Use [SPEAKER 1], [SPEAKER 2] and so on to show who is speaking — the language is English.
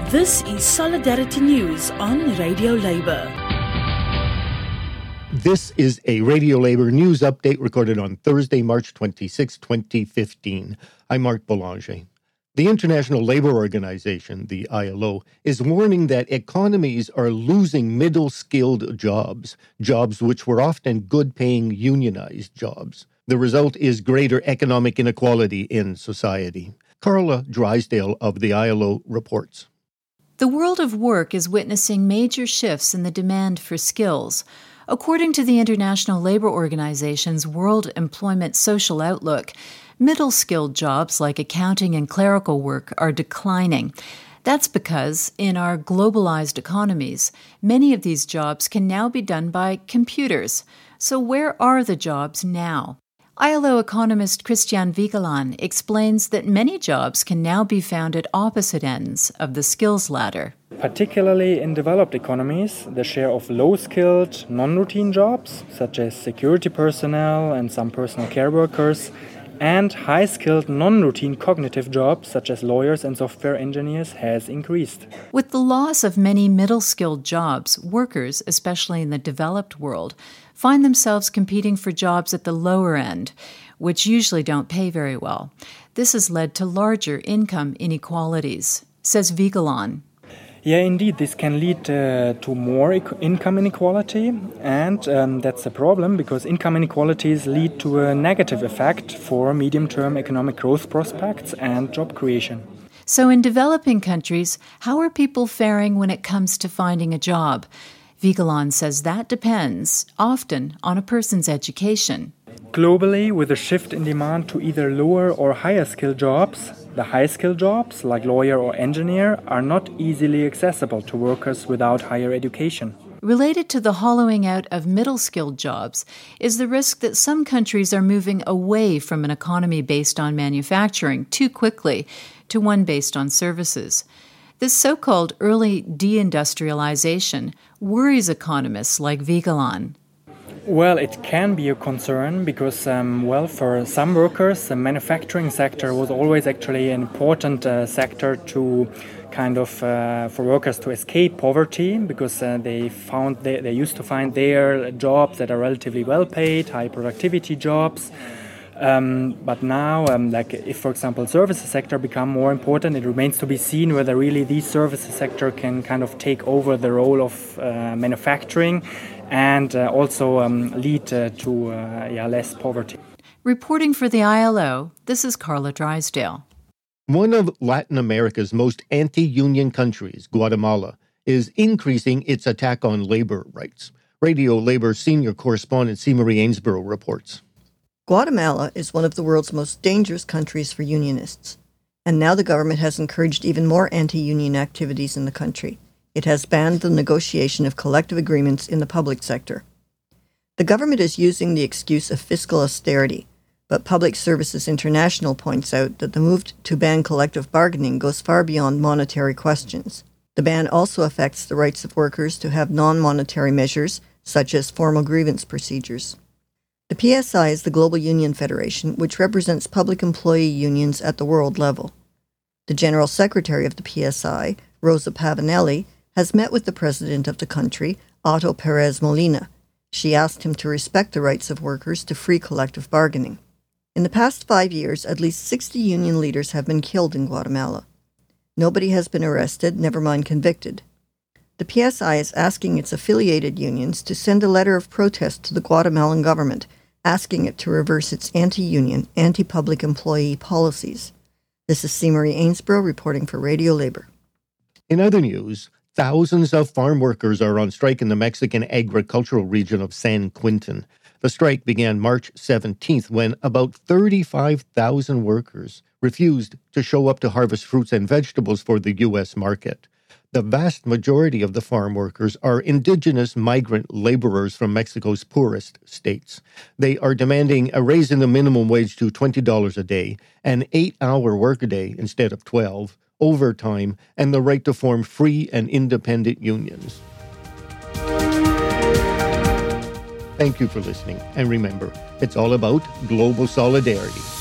[SPEAKER 1] This is Solidarity News on Radio Labour.
[SPEAKER 2] This is a Radio Labour news update recorded on Thursday, March 26, 2015. I'm Mark Boulanger. The International Labour Organization, the ILO, is warning that economies are losing middle-skilled jobs which were often good-paying unionized jobs. The result is greater economic inequality in society. Carla Drysdale of the ILO reports.
[SPEAKER 3] The world of work is witnessing major shifts in the demand for skills. According to the International Labour Organization's World Employment Social Outlook, middle-skilled jobs like accounting and clerical work are declining. That's because, in our globalized economies, many of these jobs can now be done by computers. So where are the jobs now? ILO economist Christian Vigeland explains that many jobs can now be found at opposite ends of the skills ladder.
[SPEAKER 4] Particularly in developed economies, the share of low-skilled, non-routine jobs, such as security personnel and some personal care workers, and high-skilled, non-routine cognitive jobs, such as lawyers and software engineers, has increased.
[SPEAKER 3] With the loss of many middle-skilled jobs, workers, especially in the developed world, find themselves competing for jobs at the lower end, which usually don't pay very well. This has led to larger income inequalities, says Vigeland.
[SPEAKER 4] Yeah, indeed, this can lead to more income inequality, and that's a problem because income inequalities lead to a negative effect for medium-term economic growth prospects and job creation.
[SPEAKER 3] So in developing countries, how are people faring when it comes to finding a job? Vigeland says that depends, often, on a person's education.
[SPEAKER 4] Globally, with a shift in demand to either lower or higher skill jobs, the high-skill jobs, like lawyer or engineer, are not easily accessible to workers without higher education.
[SPEAKER 3] Related to the hollowing out of middle-skilled jobs is the risk that some countries are moving away from an economy based on manufacturing too quickly to one based on services. This so-called early deindustrialization worries economists like Vigeland.
[SPEAKER 4] Well, it can be a concern because, for some workers, the manufacturing sector was always actually an important sector to for workers to escape poverty because they used to find their jobs that are relatively well paid, high productivity jobs. But now, if, for example, services sector become more important, it remains to be seen whether really the services sector can take over the role of manufacturing and also lead to less poverty.
[SPEAKER 3] Reporting for the ILO, this is Carla Drysdale.
[SPEAKER 2] One of Latin America's most anti-union countries, Guatemala, is increasing its attack on labor rights. Radio Labor senior correspondent C. Marie Ainsborough reports.
[SPEAKER 5] Guatemala is one of the world's most dangerous countries for unionists, and now the government has encouraged even more anti-union activities in the country. It has banned the negotiation of collective agreements in the public sector. The government is using the excuse of fiscal austerity, but Public Services International points out that the move to ban collective bargaining goes far beyond monetary questions. The ban also affects the rights of workers to have non-monetary measures, such as formal grievance procedures. The PSI is the Global Union Federation, which represents public employee unions at the world level. The General Secretary of the PSI, Rosa Pavanelli, has met with the president of the country, Otto Perez Molina. She asked him to respect the rights of workers to free collective bargaining. In the past 5 years, at least 60 union leaders have been killed in Guatemala. Nobody has been arrested, never mind convicted. The PSI is asking its affiliated unions to send a letter of protest to the Guatemalan government, asking it to reverse its anti-union, anti-public employee policies. This is C. Marie Ainsborough reporting for Radio Labour.
[SPEAKER 2] In other news, thousands of farm workers are on strike in the Mexican agricultural region of San Quintin. The strike began March 17th when about 35,000 workers refused to show up to harvest fruits and vegetables for the U.S. market. The vast majority of the farm workers are indigenous migrant laborers from Mexico's poorest states. They are demanding a raise in the minimum wage to $20 a day, an 8-hour workday instead of 12, overtime, and the right to form free and independent unions. Thank you for listening, and remember, it's all about global solidarity.